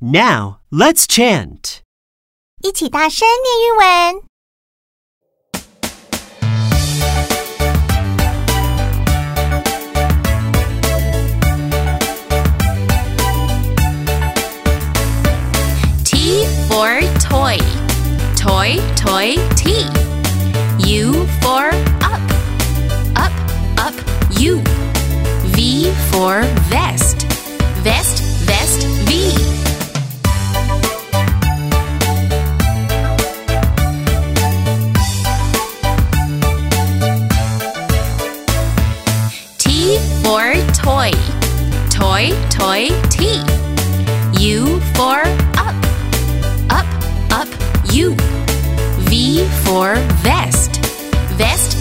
Now, let's chant. 一起大声念英文。 T for toy. Toy, toy, T. U for up. Up, up, U. V for vest. Vest, vest, V. T for toy. Toy, toy, T. U for up. Up, up, U. V for vest. Vest,